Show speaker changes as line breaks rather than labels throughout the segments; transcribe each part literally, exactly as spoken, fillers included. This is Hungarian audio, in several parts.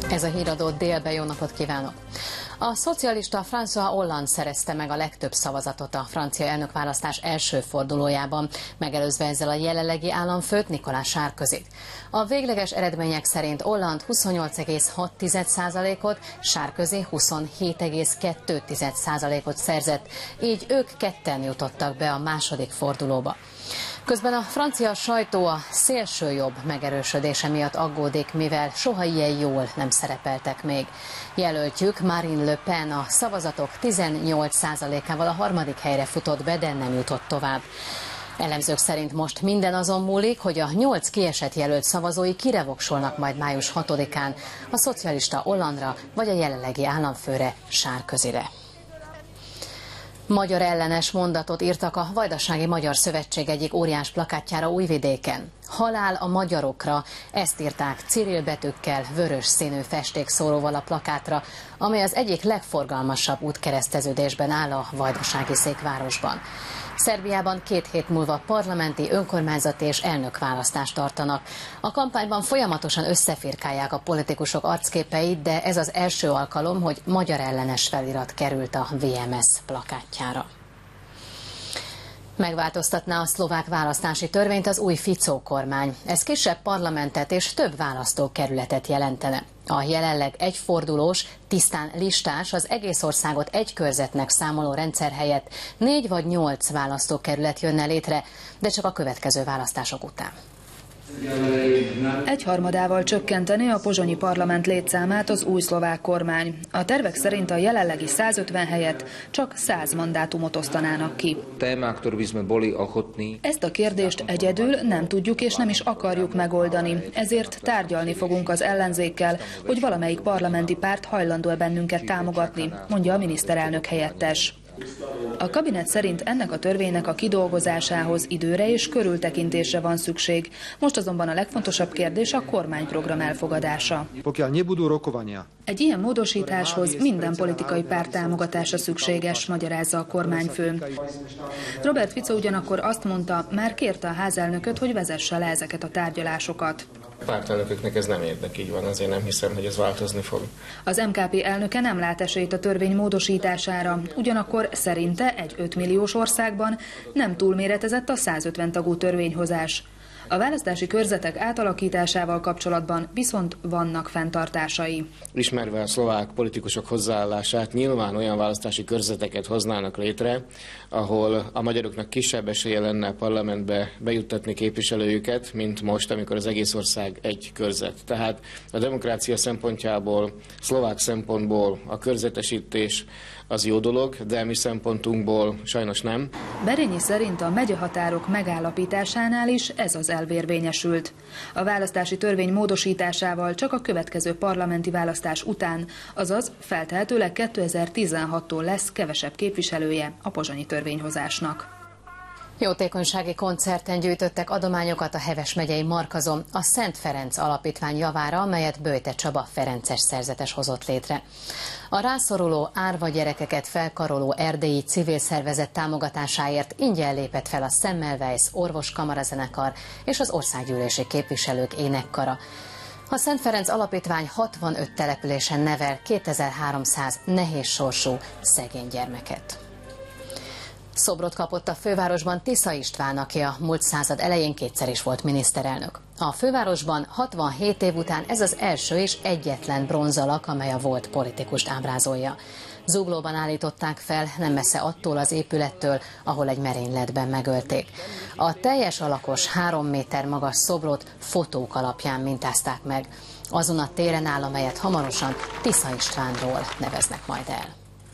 Ez a híradó délben, jó napot kívánok! A szocialista François Hollande szerezte meg a legtöbb szavazatot a francia elnökválasztás első fordulójában, megelőzve ezzel a jelenlegi államfőt, Nicolas Sarkozyt. A végleges eredmények szerint Hollande huszonnyolc egész hat százalékot, Sarkozy huszonhét egész kettő százalékot szerzett, így ők ketten jutottak be a második fordulóba. Közben a francia sajtó a szélsőjobb megerősödése miatt aggódik, mivel soha ilyen jól nem szerepeltek még. Jelöltjük Marine Le Pen a szavazatok tizennyolc százalékával a harmadik helyre futott be, de nem jutott tovább. Elemzők szerint most minden azon múlik, hogy a nyolc kiesett jelölt szavazói kire voksolnak majd május hatodikán, a szocialista Hollandra vagy a jelenlegi államfőre, Sarkozyre. Magyar ellenes mondatot írtak a Vajdasági Magyar Szövetség egyik óriás plakátjára Újvidéken. Halál a magyarokra, ezt írták Cirill betűkkel, vörös színű festékszóróval a plakátra, amely az egyik legforgalmasabb útkereszteződésben áll a vajdasági székvárosban. Szerbiában két hét múlva parlamenti, önkormányzati és elnökválasztást tartanak. A kampányban folyamatosan összefirkálják a politikusok arcképeit, de ez az első alkalom, hogy magyar ellenes felirat került a vé em es plakátjára. Megváltoztatná a szlovák választási törvényt az új Fico kormány. Ez kisebb parlamentet és több választókerületet jelentene. A jelenleg egyfordulós, tisztán listás, az egész országot egy körzetnek számoló rendszer helyett négy vagy nyolc választókerület jönne létre, de csak a következő választások után.
Egyharmadával csökkenteni a pozsonyi parlament létszámát az új szlovák kormány. A tervek szerint a jelenlegi százötven helyett csak száz mandátumot osztanának ki. Ezt a kérdést egyedül nem tudjuk és nem is akarjuk megoldani, ezért tárgyalni fogunk az ellenzékkel, hogy valamelyik parlamenti párt hajlandó-e bennünket támogatni, mondja a miniszterelnök helyettes. A kabinet szerint ennek a törvénynek a kidolgozásához időre és körültekintésre van szükség. Most azonban a legfontosabb kérdés a kormányprogram elfogadása. Egy ilyen módosításhoz minden politikai párt támogatása szükséges, magyarázza a kormányfő. Robert Fico ugyanakkor azt mondta, már kérte a házelnököt, hogy vezesse le ezeket a tárgyalásokat.
A pártelnököknek ez nem érdek, így van, azért nem hiszem, hogy ez változni fog.
Az em ká pé elnöke nem lát esélyt a törvény módosítására, ugyanakkor szerinte egy öt milliós országban nem túlméretezett a százötven tagú törvényhozás. A választási körzetek átalakításával kapcsolatban viszont vannak fenntartásai.
Ismerve a szlovák politikusok hozzáállását, nyilván olyan választási körzeteket hoznának létre, ahol a magyaroknak kisebb esélye lenne a parlamentbe bejuttatni képviselőjüket, mint most, amikor az egész ország egy körzet. Tehát a demokrácia szempontjából, szlovák szempontból a körzetesítés az jó dolog, de mi szempontunkból sajnos nem.
Berényi szerint a megyehatárok megállapításánál is ez az elv érvényesült. A választási törvény módosításával csak a következő parlamenti választás után, azaz feltehetőleg kétezer-tizenhattól lesz kevesebb képviselője a pozsonyi törvényhozásnak.
Jótékonysági koncerten gyűjtöttek adományokat a Heves megyei Markazon a Szent Ferenc Alapítvány javára, amelyet Böjte Csaba ferences szerzetes hozott létre. A rászoruló, árva gyerekeket felkaroló erdélyi civil szervezet támogatásáért ingyen lépett fel a Semmelweis orvoskamarazenekar és az országgyűlési képviselők énekkara. A Szent Ferenc Alapítvány hatvanöt településen nevel kétezer-háromszáz nehéz sorsú szegény gyermeket. Szobrot kapott a fővárosban Tisza István, aki a múlt század elején kétszer is volt miniszterelnök. A fővárosban hatvanhét év után ez az első és egyetlen bronzalak, amely a volt politikust ábrázolja. Zuglóban állították fel, nem messze attól az épülettől, ahol egy merényletben megölték. A teljes alakos három méter magas szobrot fotók alapján mintázták meg. Azon a téren áll, amelyet hamarosan Tisza Istvánról neveznek majd el.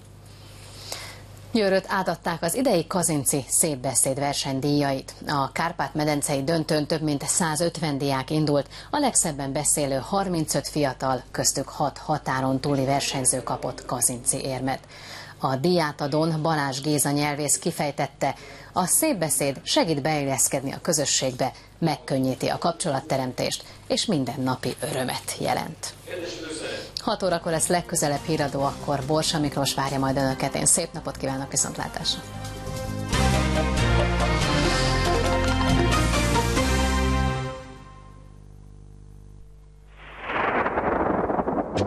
Győröt átadták az idei Kazinczy Szép Beszéd versenydíjait. A Kárpát-medencei döntőn több mint százötven diák indult, a legszebben beszélő harmincöt fiatal, köztük hat határon túli versenyző kapott Kazinczy érmet. A díjátadón Balázs Géza nyelvész kifejtette, a szép beszéd segít beilleszkedni a közösségbe, megkönnyíti a kapcsolatteremtést, és mindennapi örömet jelent. hat órakor lesz legközelebb híradó, akkor Borsa Miklós várja majd önöket. Én szép napot kívánok, viszontlátásra!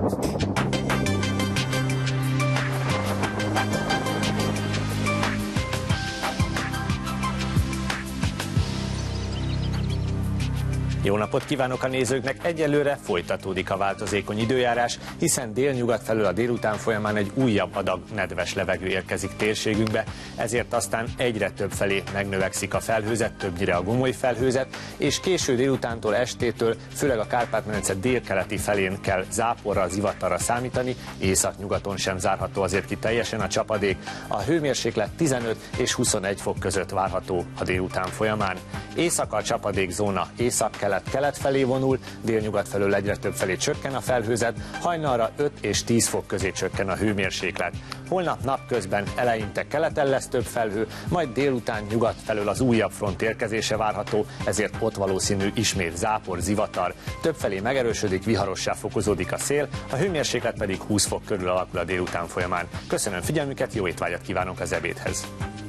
Jó napot kívánok a nézőknek! Egyelőre folytatódik a változékony időjárás, hiszen délnyugat felől a délután folyamán egy újabb adag nedves levegő érkezik térségünkbe, ezért aztán egyre több felé megnövekszik a felhőzet, többnyire a gomoly felhőzet, és késő délutántól, estétől, főleg a Kárpát-medence délkeleti felén kell záporra, zivatarra számítani, északnyugaton sem zárható azért ki teljesen a csapadék. A hőmérséklet tizenöt és huszonegy fok között várható a délután folyamán. Éjszaka a csapadékzóna észak-kelet-kelet felé vonul, délnyugat felől egyre több felé csökken a felhőzet, hajnalra öt és tíz fok közé csökken a hőmérséklet. Holnap napközben eleinte keleten lesz több felhő, majd délután nyugat felől az újabb front érkezése várható, ezért ott valószínű ismét zápor, zivatar. Többfelé megerősödik, viharossá fokozódik a szél, a hőmérséklet pedig húsz fok körül alakul a délután folyamán. Köszönöm figyelmüket, jó étvágyat kívánok az ebédhez!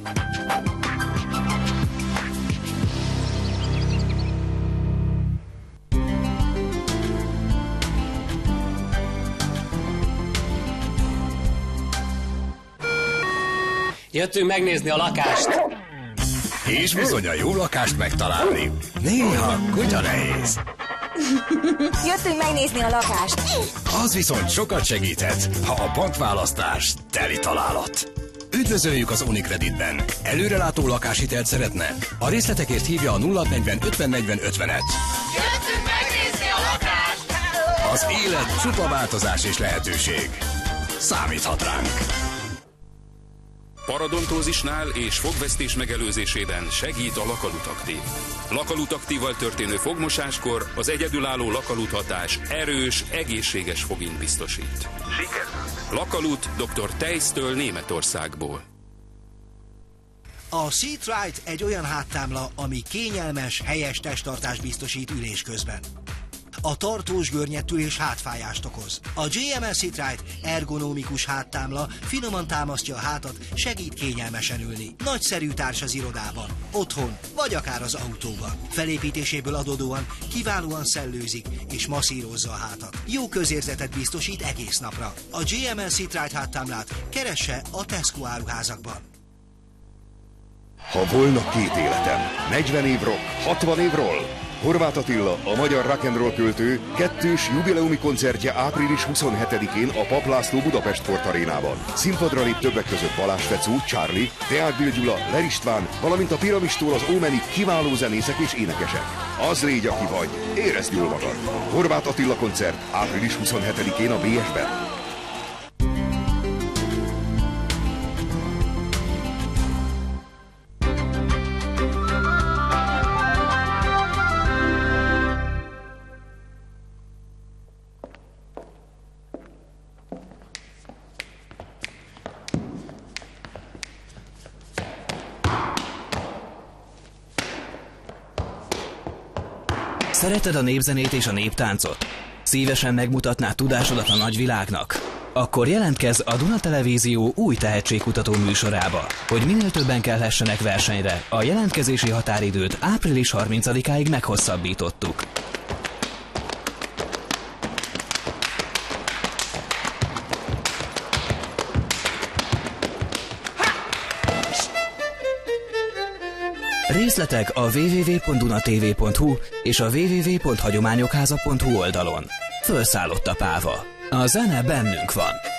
Jöttünk megnézni a lakást.
És bizony a jó lakást megtalálni. Néha kutya nehéz.
Jöttünk megnézni a lakást.
Az viszont sokat segíthet, ha a bankválasztás teli találat. Üdvözöljük az Unicreditben. Előrelátó lakáshitelt szeretne? A részletekért hívja a nulla negyven ötven negyven ötvenet.
Jöttünk megnézni a lakást.
Az élet csupa változás és lehetőség. Számíthat ránk.
Parodontózisnál és fogvesztés megelőzésében segít a Lakalut Aktív. Lakalut Aktívval történő fogmosáskor az egyedülálló Lakalut hatás erős, egészséges fogint biztosít. Sikerült! Lakalut doktor Tejsztől Németországból.
A Seatright egy olyan háttámla, ami kényelmes, helyes testtartást biztosít ülés közben. A tartós görnyettül és hátfájást okoz. A gé em el Seatright ergonomikus háttámla finoman támasztja a hátat, segít kényelmesen ülni. Nagyszerű társ az irodában, otthon, vagy akár az autóban. Felépítéséből adódóan kiválóan szellőzik és masszírozza a hátat. Jó közérzetet biztosít egész napra. A gé em el Seatright háttámlát keresse a Tesco áruházakban.
Ha volna két életem, negyven év rock, hatvan év roll. Horváth Attila, a magyar rock'n'roll költő kettős jubileumi koncertje április huszonhetedikén a Papp László Budapest Sport Arénában. Színpadra lép többek között Balázs Fecó, Charlie, Deák Bill Gyula, Ler István, valamint a Piramistól az Ómenig kiváló zenészek és énekesek. Az légy, aki vagy, érezd jól magad. Horváth Attila koncert április huszonhetedikén a bé es-ben.
Szereted a népzenét és a néptáncot? Szívesen megmutatnád tudásodat a nagyvilágnak? Akkor jelentkezz a Duna Televízió új tehetségkutató műsorába. Hogy minél többen kelhessenek versenyre, a jelentkezési határidőt április harmincadikáig meghosszabbítottuk. Részletek a double-u double-u double-u pont dunatv pont hu és a double-u double-u double-u pont hagyományokháza pont hu oldalon. Fölszállott a páva. A zene bennünk van.